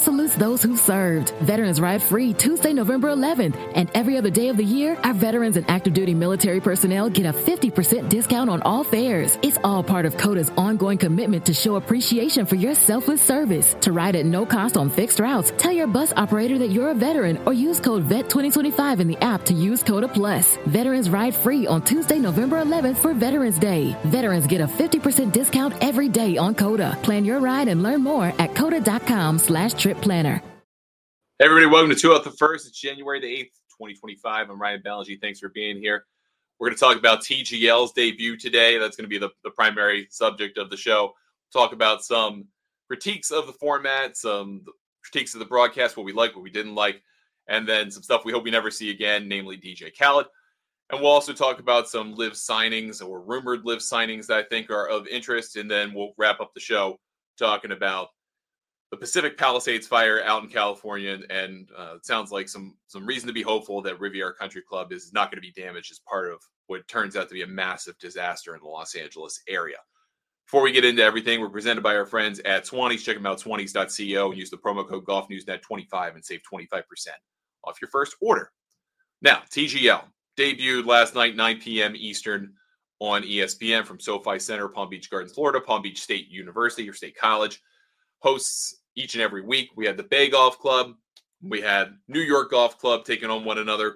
salutes those who served. Veterans Ride Free Tuesday, November 11th. And every other day of the year, our veterans and active duty military personnel get a 50% discount on all fares. It's all part of CODA's ongoing commitment to show appreciation for your selfless service. To ride at no cost on fixed routes, tell your bus operator that you're a veteran or use code VET2025 in the app to use CODA Plus. Veterans Ride Free on Tuesday, November 11th for Veterans Day. Veterans get a 50% discount every day on CODA. Plan your ride and learn more at CODA.com/trip planner. Hey everybody, welcome to Two Out the First. It's January the 8th, 2025. I'm Ryan Ballengee. Thanks for being here. We're going to talk about TGL's debut today. That's going to be the primary subject of the show. Talk about some critiques of the format, some critiques of the broadcast, what we liked, what we didn't like, and then some stuff we hope we never see again, namely DJ Khaled. And we'll also talk about some live signings or rumored live signings that I think are of interest. And then we'll wrap up the show talking about the Pacific Palisades fire out in California. And it sounds like some reason to be hopeful that Riviera Country Club is not going to be damaged as part of what turns out to be a massive disaster in the Los Angeles area. Before we get into everything, we're presented by our friends at Swannies. Check them out, swannies.co, and use the promo code GolfNewsNet25 and save 25% off your first order. Now, TGL debuted last night, 9 p.m. Eastern on ESPN from SoFi Center, Palm Beach Gardens, Florida. Palm Beach State University or State College hosts each and every week. We had the Bay Golf Club. We had New York Golf Club taking on one another.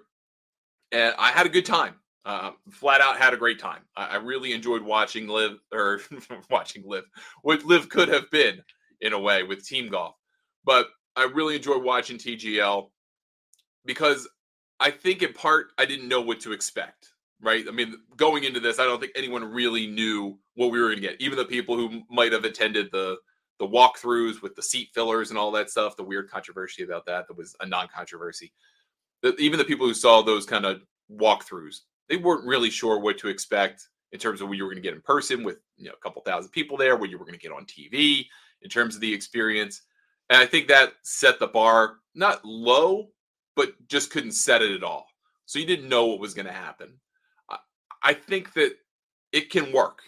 And I had a good time. Flat out had a great time. I really enjoyed watching Live, or watching Live, what Live could have been in a way with team golf. But I really enjoyed watching TGL because I think in part I didn't know what to expect, right? I mean, going into this, I don't think anyone really knew what we were going to get. Even the people who might have attended the walkthroughs with the seat fillers and all that stuff, the weird controversy about that was a non-controversy. Even the people who saw those kind of walkthroughs, they weren't really sure what to expect in terms of what you were going to get in person with a couple thousand people there, what you were going to get on TV in terms of the experience. And I think that set the bar not low, but just couldn't set it at all. So you didn't know what was going to happen. I think that it can work.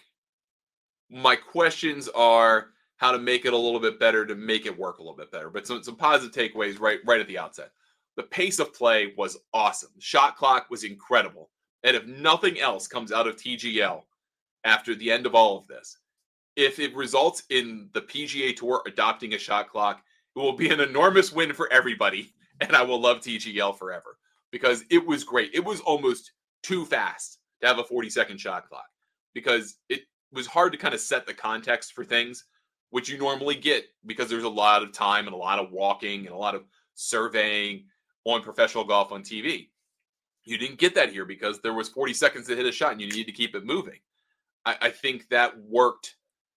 My questions are how to make it a little bit better to make it work a little bit better. But some positive takeaways right at the outset. The pace of play was awesome. The shot clock was incredible. And if nothing else comes out of TGL after the end of all of this, if it results in the PGA Tour adopting a shot clock, it will be an enormous win for everybody. And I will love TGL forever because it was great. It was almost too fast to have a 40-second shot clock because it was hard to kind of set the context for things, which you normally get because there's a lot of time and a lot of walking and a lot of surveying on professional golf on TV. You didn't get that here because there was 40 seconds to hit a shot and you needed to keep it moving. I think that worked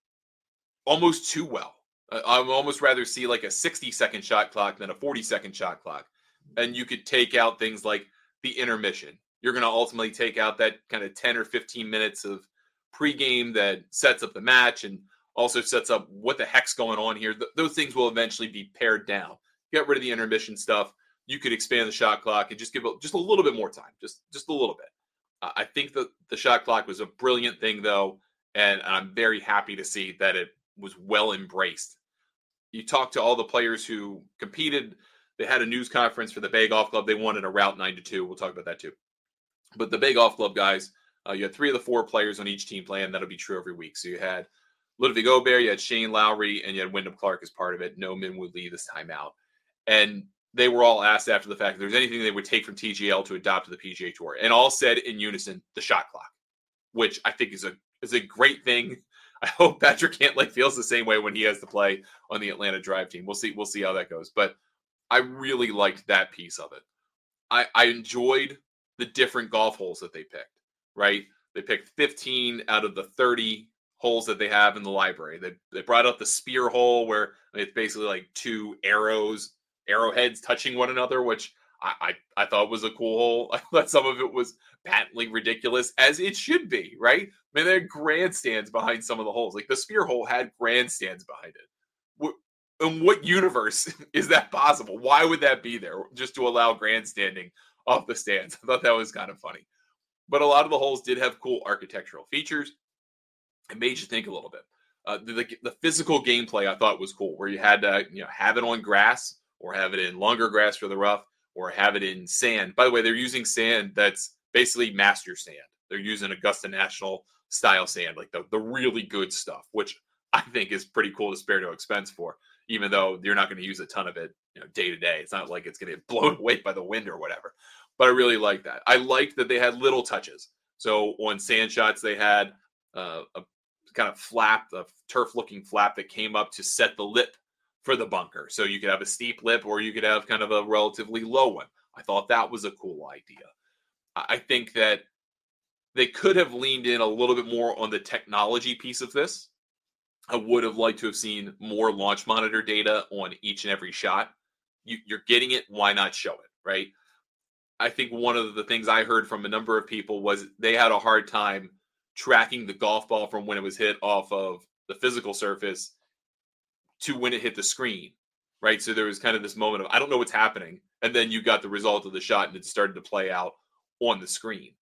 almost too well. I would almost rather see like a 60-second shot clock than a 40-second shot clock. And you could take out things like the intermission. You're going to ultimately take out that kind of 10 or 15 minutes of pregame that sets up the match and also sets up what the heck's going on here. Those things will eventually be pared down. Get rid of the intermission stuff. You could expand the shot clock and just give it just a little bit more time, just a little bit. I think that the shot clock was a brilliant thing, though, and I'm very happy to see that it was well embraced. You talk to all the players who competed. They had a news conference for the Bay Golf Club. They wanted a Route 92. We'll talk about that too. But the Bay Golf Club guys, you had 3 of the 4 players on each team playing. That'll be true every week. So you had Ludwig Aubert, you had Shane Lowry, and you had Wyndham Clark as part of it. No Minwoo Lee this time out. And they were all asked after the fact if there's anything they would take from TGL to adopt to the PGA Tour. And all said in unison, the shot clock, which I think is a great thing. I hope Patrick Cantlay feels the same way when he has to play on the Atlanta Drive team. We'll see how that goes. But I really liked that piece of it. I enjoyed the different golf holes that they picked, right? They picked 15 out of the 30 holes that they have in the library. They brought up the spear hole where it's basically like 2 arrowheads touching one another, which I thought was a cool hole. I thought some of it was patently ridiculous, as it should be, right? I mean, there are grandstands behind some of the holes. Like the spear hole had grandstands behind it. In what universe is that possible? Why would that be there just to allow grandstanding off the stands? I thought that was kind of funny. But a lot of the holes did have cool architectural features. It made you think a little bit. The physical gameplay I thought was cool, where you had to have it on grass or have it in longer grass for the rough or have it in sand. By the way, they're using sand that's basically master sand. They're using Augusta National style sand, like the really good stuff, which I think is pretty cool to spare no expense for, even though you're not going to use a ton of it day to day. It's not like it's going to get blown away by the wind or whatever. But I really like that. I liked that they had little touches. So on sand shots, they had a kind of flap, a turf-looking flap that came up to set the lip for the bunker. So you could have a steep lip or you could have kind of a relatively low one. I thought that was a cool idea. I think that they could have leaned in a little bit more on the technology piece of this. I would have liked to have seen more launch monitor data on each and every shot. You're getting it. Why not show it, right? I think one of the things I heard from a number of people was they had a hard time tracking the golf ball from when it was hit off of the physical surface to when it hit the screen, right? So there was kind of this moment of, I don't know what's happening. And then you got the result of the shot and it started to play out on the screen.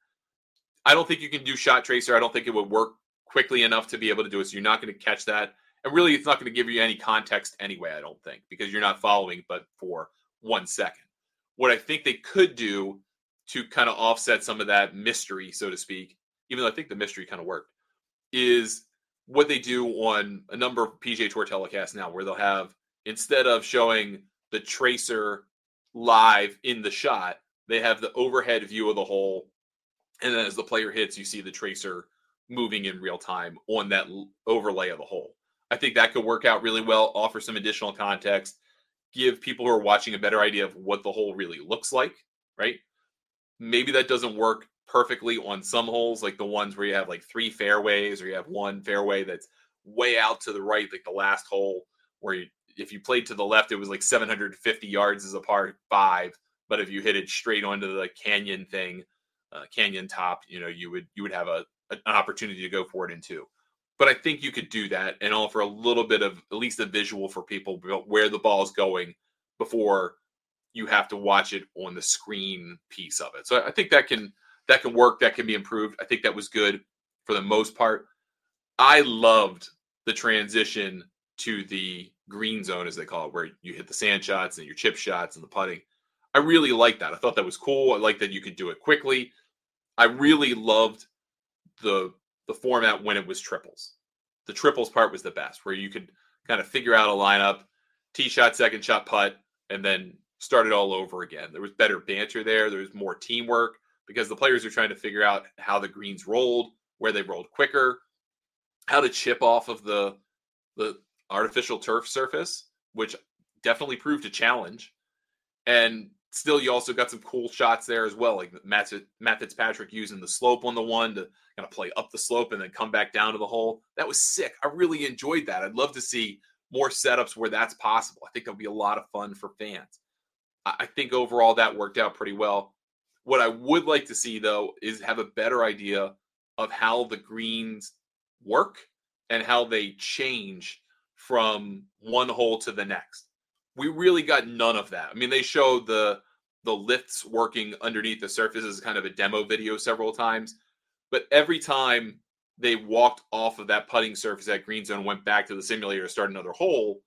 I don't think you can do shot tracer. I don't think it would work quickly enough to be able to do it. So you're not going to catch that. And really, it's not going to give you any context anyway, I don't think, because you're not following but for 1 second. What I think they could do to kind of offset some of that mystery, so to speak, even though I think the mystery kind of worked, is what they do on a number of PGA Tour telecasts now, where they'll have, instead of showing the tracer live in the shot, they have the overhead view of the hole. And then as the player hits, you see the tracer moving in real time on that overlay of the hole. I think that could work out really well, offer some additional context, give people who are watching a better idea of what the hole really looks like, right? Maybe that doesn't work perfectly on some holes, like the ones where you have like 3 fairways or you have one fairway that's way out to the right, like the last hole, where if you played to the left, it was like 750 yards as a par 5. But if you hit it straight onto the canyon thing, canyon top, you would have an opportunity to go for it in 2. But I think you could do that and offer a little bit of at least a visual for people where the ball is going before you have to watch it on the screen piece of it. So I think that can work. That can be improved. I think that was good for the most part. I loved the transition to the green zone, as they call it, where you hit the sand shots and your chip shots and the putting. I really liked that. I thought that was cool. I liked that you could do it quickly. I really loved the format when it was triples. The triples part was the best, where you could kind of figure out a lineup, tee shot, second shot, putt, and then start it all over again. There was better banter there. There was more teamwork because the players are trying to figure out how the greens rolled, where they rolled quicker, how to chip off of the artificial turf surface, which definitely proved a challenge. And still, you also got some cool shots there as well, like Matt Fitzpatrick using the slope on the one to kind of play up the slope and then come back down to the hole. That was sick. I really enjoyed that. I'd love to see more setups where that's possible. I think that'll be a lot of fun for fans. I think overall that worked out pretty well. What I would like to see, though, is have a better idea of how the greens work and how they change from one hole to the next. We really got none of that. I mean, they showed the lifts working underneath the surface as kind of a demo video several times. But every time they walked off of that putting surface at green zone, went back to the simulator to start another hole,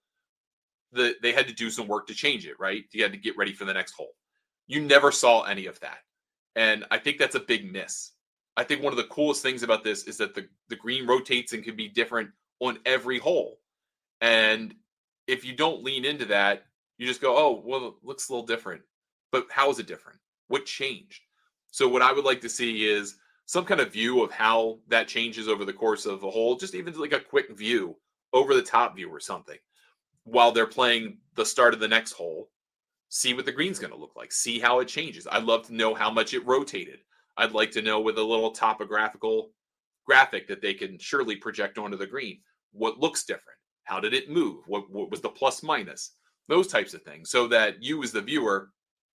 they had to do some work to change it, right? You had to get ready for the next hole. You never saw any of that. And I think that's a big miss. I think one of the coolest things about this is that the green rotates and can be different on every hole. And if you don't lean into that, you just go, oh, well, it looks a little different. But how is it different? What changed? So what I would like to see is some kind of view of how that changes over the course of a hole, just even like a quick view, over the top view or something, while they're playing the start of the next hole. See what the green's going to look like. See how it changes. I'd love to know how much it rotated. I'd like to know with a little topographical graphic that they can surely project onto the green. What looks different? How did it move? What was the plus minus? Those types of things, so that you as the viewer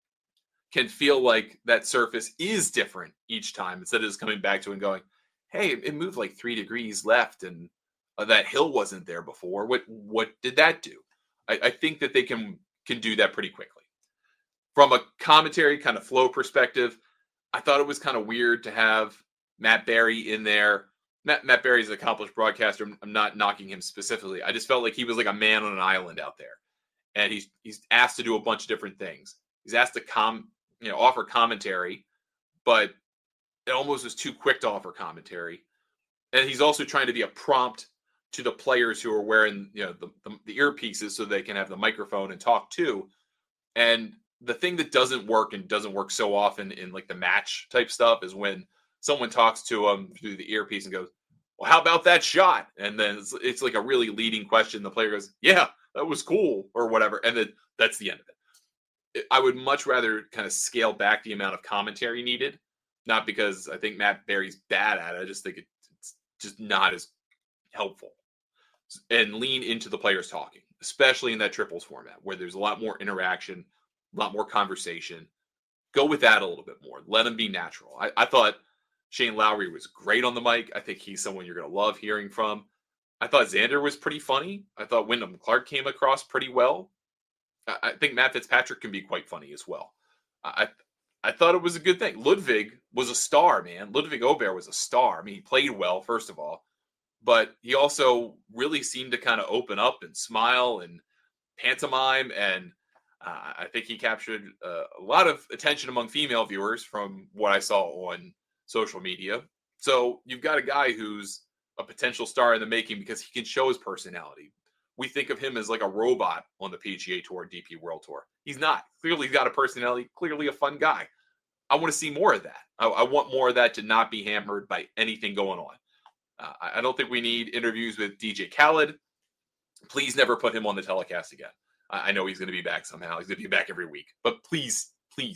can feel like that surface is different each time, instead of just coming back to it and going, hey, it moved like 3 degrees left and that hill wasn't there before. What did that do? I think that they can do that pretty quickly. From a commentary kind of flow perspective, I thought it was kind of weird to have Matt Barrie in there. Matt Berry's an accomplished broadcaster. I'm not knocking him specifically. I just felt like he was like a man on an island out there, and he's asked to do a bunch of different things. He's asked to offer commentary, but it almost was too quick to offer commentary. And he's also trying to be a prompt to the players who are wearing the earpieces so they can have the microphone and talk too. And the thing that doesn't work so often in like the match type stuff is when someone talks to him through the earpiece and goes, well, how about that shot? And then it's like a really leading question. The player goes, yeah, that was cool or whatever. And then that's the end of it. I would much rather kind of scale back the amount of commentary needed, not because I think Matt Berry's bad at it. I just think it's just not as helpful, and lean into the players talking, especially in that triples format where there's a lot more interaction, a lot more conversation. Go with that a little bit more. Let them be natural. I thought Shane Lowry was great on the mic. I think he's someone you're going to love hearing from. I thought Xander was pretty funny. I thought Wyndham Clark came across pretty well. I think Matt Fitzpatrick can be quite funny as well. I thought it was a good thing. Ludwig was a star, man. Ludwig Aubert was a star. I mean, he played well, first of all, but he also really seemed to kind of open up and smile and pantomime. And I think he captured a lot of attention among female viewers from what I saw on social media. So you've got a guy who's a potential star in the making because he can show his personality. We think of him as like a robot on the PGA Tour, DP World Tour. He's not. Clearly, he's got a personality, clearly a fun guy. I want to see more of that. I want more of that to not be hammered by anything going on. I don't think we need interviews with DJ Khaled. Please never put him on the telecast again. I know he's going to be back somehow. He's going to be back every week. But please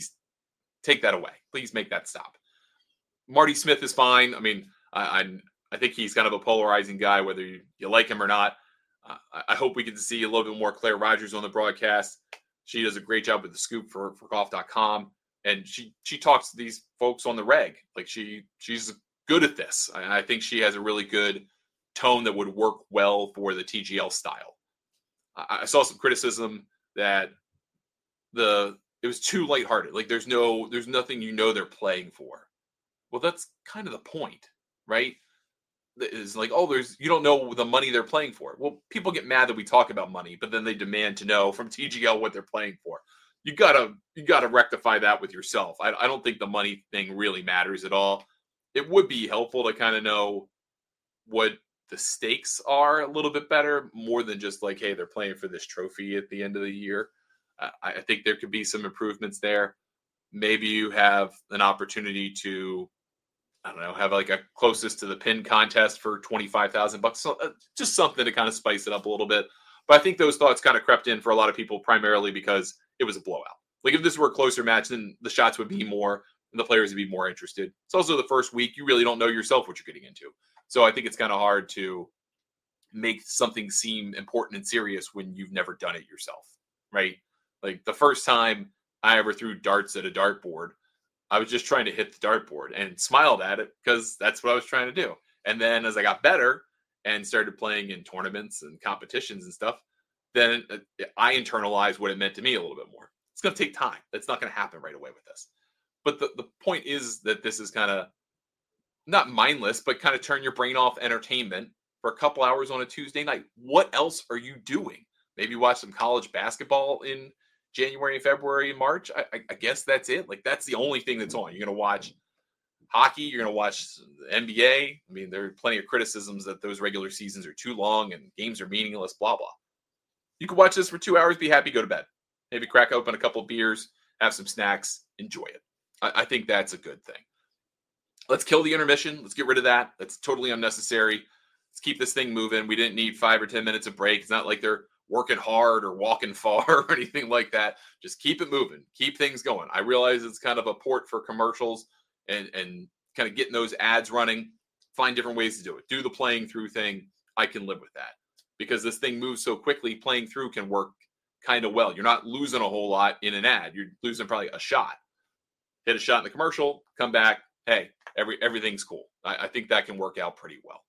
take that away. Please make that stop. Marty Smith is fine. I mean, I think he's kind of a polarizing guy, whether you like him or not. I hope we get to see a little bit more Claire Rogers on the broadcast. She does a great job with the scoop for golf.com. And she talks to these folks on the reg. Like she's good at this. I think she has a really good tone that would work well for the TGL style. I saw some criticism that it was too lighthearted. Like there's nothing they're playing for. Well, that's kind of the point, right? Is like, you don't know the money they're playing for. Well, people get mad that we talk about money, but then they demand to know from TGL what they're playing for. You gotta rectify that with yourself. I don't think the money thing really matters at all. It would be helpful to kind of know what the stakes are a little bit better, more than just like, hey, they're playing for this trophy at the end of the year. I think there could be some improvements there. Maybe you have an opportunity to, I don't know, have like a closest to the pin contest for $25,000. So, just something to kind of spice it up a little bit. But I think those thoughts kind of crept in for a lot of people, primarily because it was a blowout. Like if this were a closer match, then the shots would be more and the players would be more interested. It's also the first week. You really don't know yourself what you're getting into. So I think it's kind of hard to make something seem important and serious when you've never done it yourself, right? Like the first time I ever threw darts at a dartboard, I was just trying to hit the dartboard and smiled at it because that's what I was trying to do. And then as I got better and started playing in tournaments and competitions and stuff, then I internalized what it meant to me a little bit more. It's going to take time. That's not going to happen right away with this. But the point is that this is kind of not mindless, but kind of turn your brain off entertainment for a couple hours on a Tuesday night. What else are you doing? Maybe watch some college basketball in January and February and March. I guess that's it. Like that's the only thing that's on. You're going to watch hockey. You're going to watch the NBA. I mean, there are plenty of criticisms that those regular seasons are too long and games are meaningless, blah, blah. You can watch this for 2 hours, be happy, go to bed. Maybe crack open a couple of beers, have some snacks, enjoy it. I think that's a good thing. Let's kill the intermission. Let's get rid of that. That's totally unnecessary. Let's keep this thing moving. We didn't need 5 or 10 minutes of break. It's not like they're working hard or walking far or anything like that. Just keep it moving. Keep things going. I realize it's kind of a port for commercials and kind of getting those ads running. Find different ways to do it. Do the playing through thing. I can live with that. Because this thing moves so quickly, playing through can work kind of well. You're not losing a whole lot in an ad. You're losing probably a shot. Hit a shot in the commercial, come back. Hey, everything's cool. I think that can work out pretty well.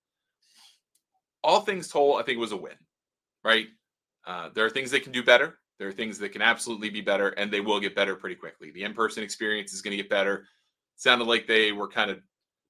All things told, I think it was a win, right? There are things that can do better. There are things that can absolutely be better, and they will get better pretty quickly. The in-person experience is going to get better. Sounded like they were kind of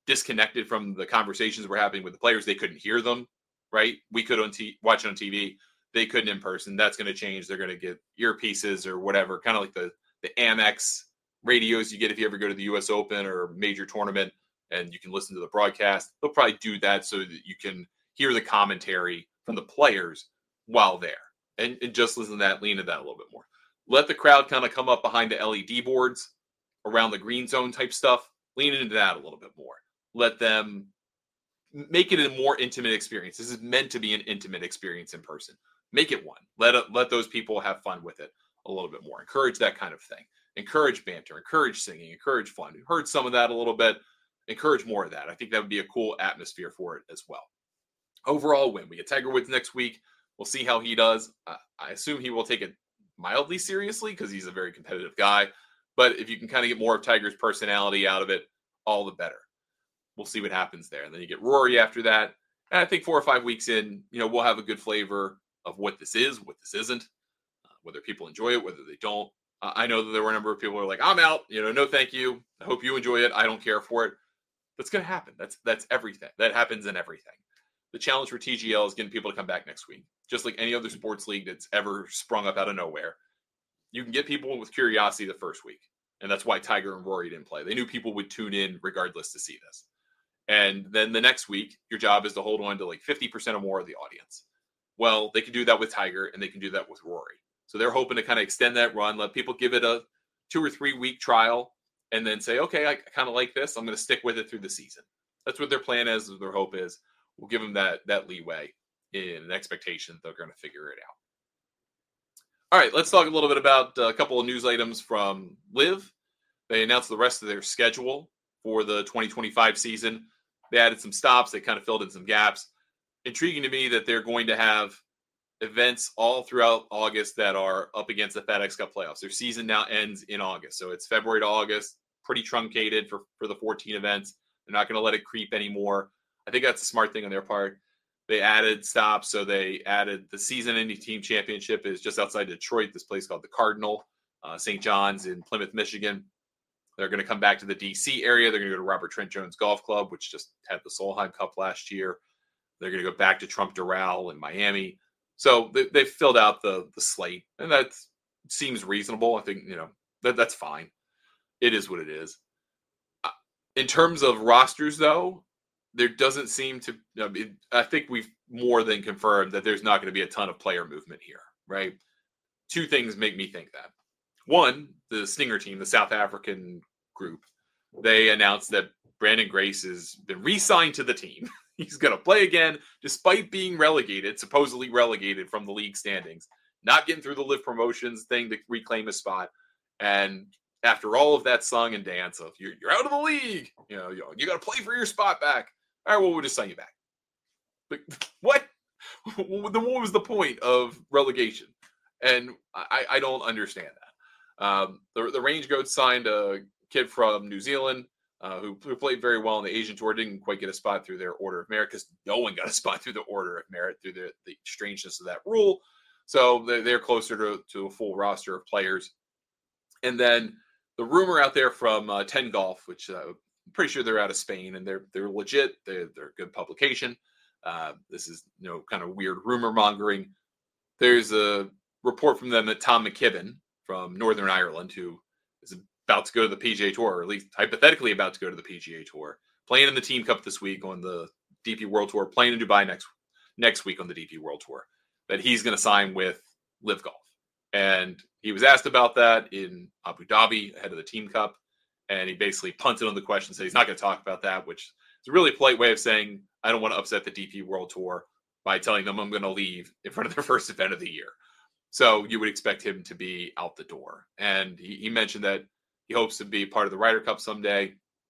disconnected from the conversations we're having with the players. They couldn't hear them, right? We could watch it on TV. They couldn't in person. That's going to change. They're going to get earpieces or whatever, kind of like the Amex radios you get if you ever go to the U.S. Open or major tournament, and you can listen to the broadcast. They'll probably do that so that you can hear the commentary from the players while there. And just listen to that, lean into that a little bit more. Let the crowd kind of come up behind the LED boards around the green zone type stuff. Lean into that a little bit more. Let them make it a more intimate experience. This is meant to be an intimate experience in person. Make it one. Let those people have fun with it a little bit more. Encourage that kind of thing. Encourage banter. Encourage singing. Encourage fun. We heard some of that a little bit. Encourage more of that. I think that would be a cool atmosphere for it as well. Overall win. We get Tiger Woods next week. We'll see how he does. I assume he will take it mildly seriously because he's a very competitive guy. But if you can kind of get more of Tiger's personality out of it, all the better. We'll see what happens there. And then you get Rory after that. And I think 4 or 5 weeks in, we'll have a good flavor of what this is, what this isn't, whether people enjoy it, whether they don't. I know that there were a number of people who are like, I'm out, no, thank you. I hope you enjoy it. I don't care for it. That's going to happen. That's everything. That happens in everything. The challenge for TGL is getting people to come back next week. Just like any other sports league that's ever sprung up out of nowhere. You can get people with curiosity the first week. And that's why Tiger and Rory didn't play. They knew people would tune in regardless to see this. And then the next week, your job is to hold on to like 50% or more of the audience. Well, they can do that with Tiger and they can do that with Rory. So they're hoping to kind of extend that run, let people give it a 2 or 3 week trial, and then say, okay, I kind of like this. I'm going to stick with it through the season. That's what their plan is, their hope is. We'll give them that leeway in an expectation that they're going to figure it out. All right, let's talk a little bit about a couple of news items from LIV. They announced the rest of their schedule for the 2025 season. They added some stops. They kind of filled in some gaps. Intriguing to me that they're going to have events all throughout August that are up against the FedEx Cup playoffs. Their season now ends in August. So it's February to August, pretty truncated for the 14 events. They're not going to let it creep anymore. I think that's a smart thing on their part. They added stops. So they added the season-ending team championship is just outside Detroit, this place called the Cardinal, St. John's in Plymouth, Michigan. They're going to come back to the D.C. area. They're going to go to Robert Trent Jones Golf Club, which just had the Solheim Cup last year. They're going to go back to Trump Doral in Miami. So they've filled out the slate, and that seems reasonable. I think, that's fine. It is what it is. In terms of rosters, though, there doesn't seem to I think we've more than confirmed that there's not going to be a ton of player movement here, right? 2 things make me think that. One, the Stinger team, the South African group, they announced that Brandon Grace has been re-signed to the team. He's going to play again, despite being supposedly relegated from the league standings, not getting through the LIV promotions thing to reclaim his spot. And after all of that song and dance of you're out of the league, you got to play for your spot back. All right, well, we'll just sign you back. But what? Then what was the point of relegation? And I don't understand that. The Range Goats signed a kid from New Zealand who played very well on the Asian Tour, didn't quite get a spot through their Order of Merit because no one got a spot through the Order of Merit through the strangeness of that rule. So they're closer to a full roster of players. And then the rumor out there from 10 Golf, which I'm pretty sure they're out of Spain, and they're legit. They're a good publication. This is kind of weird rumor mongering. There's a report from them that Tom McKibben from Northern Ireland, who is about to go to the PGA Tour, or at least hypothetically about to go to the PGA Tour, playing in the Team Cup this week on the DP World Tour, playing in Dubai next week on the DP World Tour, that he's going to sign with LIV Golf. And he was asked about that in Abu Dhabi ahead of the Team Cup, and he basically punted on the question, said he's not going to talk about that, which is a really polite way of saying I don't want to upset the DP World Tour by telling them I'm going to leave in front of their first event of the year. So you would expect him to be out the door. And he mentioned that he hopes to be part of the Ryder Cup someday.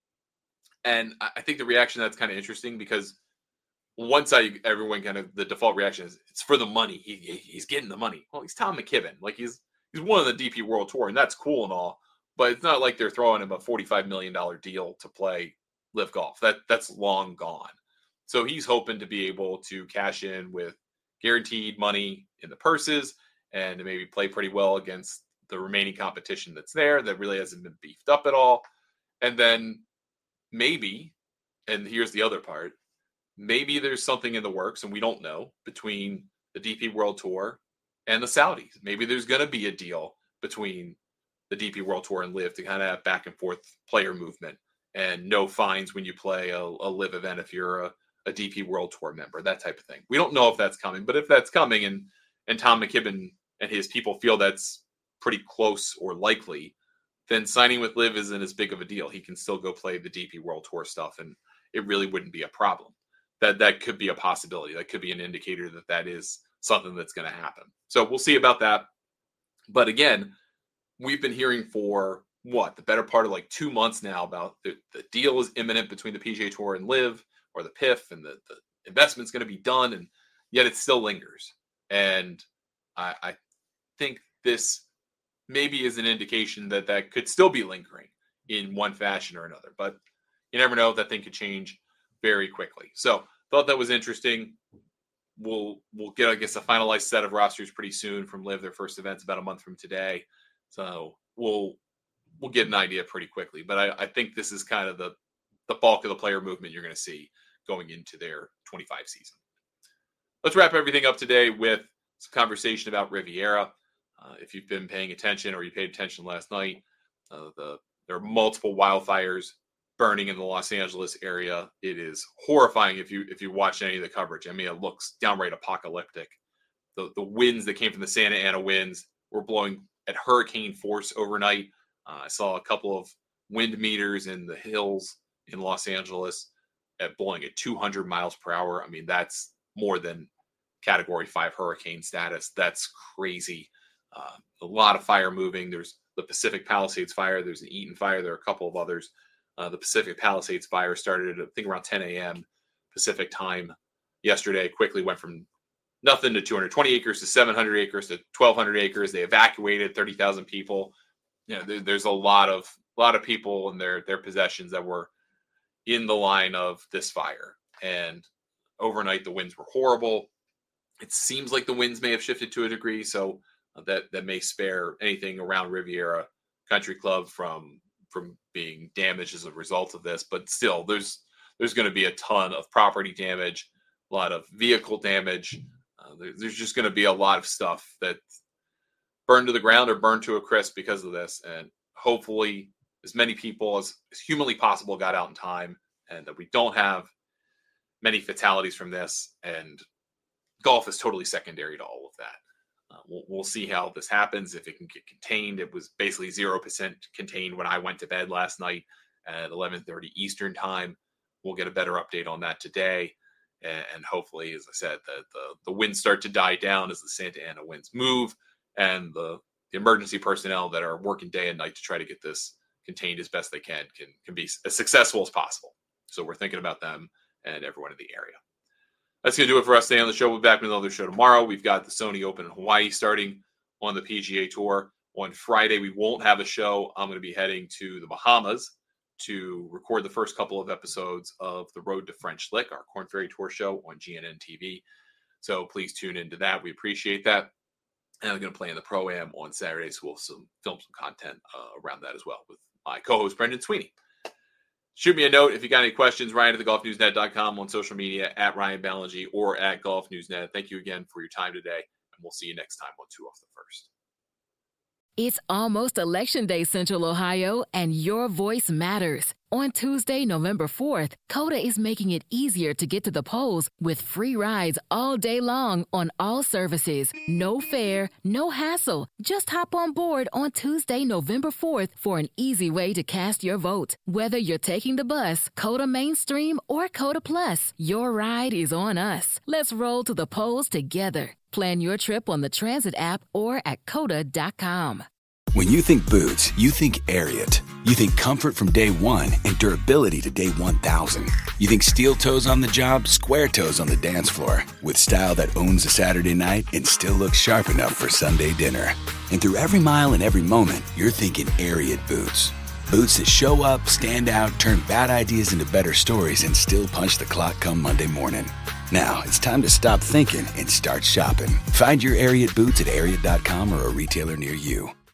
And I think the reaction that's kind of interesting because one side, everyone kind of, the default reaction is it's for the money. He's getting the money. Well, he's Tom McKibben. Like he's one of the DP World Tour, and that's cool and all. But it's not like they're throwing him a $45 million deal to play LIV Golf. That's long gone. So he's hoping to be able to cash in with guaranteed money in the purses and to maybe play pretty well against the remaining competition that's there that really hasn't been beefed up at all. And then maybe and here's the other part, maybe there's something in the works, and we don't know, between the DP World Tour and the Saudis. Maybe there's going to be a deal between the DP World Tour and LIV to kind of have back and forth player movement and no fines when you play a LIV event if you're a DP World Tour member, that type of thing. We don't know if that's coming, but if that's coming and Tom McKibben and his people feel that's pretty close or likely, then signing with LIV isn't as big of a deal. He can still go play the DP World Tour stuff, and it really wouldn't be a problem. That could be a possibility. That could be an indicator that is something that's going to happen. So we'll see about that. But again, we've been hearing for the better part of like 2 months now about the deal is imminent between the PGA Tour and LIV, or the PIF, and the investment's going to be done, and yet it still lingers. And I think this maybe is an indication that could still be lingering in one fashion or another. But you never know, that thing could change very quickly. So thought that was interesting. We'll get, I guess, a finalized set of rosters pretty soon from LIV. Their first event's about a month from today. So we'll get an idea pretty quickly. But I think this is kind of the bulk of the player movement you're going to see going into their 25 season. Let's wrap everything up today with some conversation about Riviera. If you've been paying attention, or you paid attention last night, there are multiple wildfires burning in the Los Angeles area. It is horrifying if you watch any of the coverage. I mean, it looks downright apocalyptic. The winds that came from the Santa Ana winds were blowing at hurricane force overnight. I saw a couple of wind meters in the hills in Los Angeles blowing at 200 miles per hour. I mean, that's more than Category 5 hurricane status. That's crazy. A lot of fire moving. There's the Pacific Palisades fire. There's an Eaton fire. There are a couple of others. The Pacific Palisades fire started at, I think, around 10 a.m. Pacific time yesterday. Quickly went from nothing to 220 acres to 700 acres to 1,200 acres. They evacuated 30,000 people. You know, there's a lot of people and their possessions that were in the line of this fire. And overnight, the winds were horrible. It seems like the winds may have shifted to a degree, so that may spare anything around Riviera Country Club from being damaged as a result of this. But still, there's going to be a ton of property damage, a lot of vehicle damage. There's just going to be a lot of stuff that burned to the ground or burned to a crisp because of this. And hopefully as many people as humanly possible got out in time, and that we don't have many fatalities from this. And golf is totally secondary to all of that. We'll see how this happens, if it can get contained. It was basically 0% contained when I went to bed last night at 11:30 Eastern time. We'll get a better update on that today. And hopefully, as I said, the winds start to die down as the Santa Ana winds move, and the emergency personnel that are working day and night to try to get this contained as best they can be as successful as possible. So we're thinking about them and everyone in the area. That's going to do it for us today on the show. We'll be back with another show tomorrow. We've got the Sony Open in Hawaii starting on the PGA Tour. On Friday, we won't have a show. I'm going to be heading to the Bahamas to record the first couple of episodes of The Road to French Lick, our Korn Ferry Tour show on GNN TV. So please tune into that. We appreciate that. And I'm going to play in the Pro-Am on Saturday, so we'll film some content around that as well with my co-host, Brendan Sweeney. Shoot me a note if you got any questions. Ryan at thegolfnewsnet.com, on social media at Ryan Ballingy or at Golf Newsnet. Thank you again for your time today, and we'll see you next time on 2 Off the First. It's almost Election Day, Central Ohio, and your voice matters. On Tuesday, November 4th, COTA is making it easier to get to the polls with free rides all day long on all services. No fare, no hassle. Just hop on board on Tuesday, November 4th for an easy way to cast your vote. Whether you're taking the bus, COTA Mainstream, or COTA Plus, your ride is on us. Let's roll to the polls together. Plan your trip on the Transit app or at COTA.com. When you think boots, you think Ariat. You think comfort from day one and durability to day 1,000. You think steel toes on the job, square toes on the dance floor. With style that owns a Saturday night and still looks sharp enough for Sunday dinner. And through every mile and every moment, you're thinking Ariat boots. Boots that show up, stand out, turn bad ideas into better stories, and still punch the clock come Monday morning. Now, it's time to stop thinking and start shopping. Find your Ariat boots at Ariat.com or a retailer near you.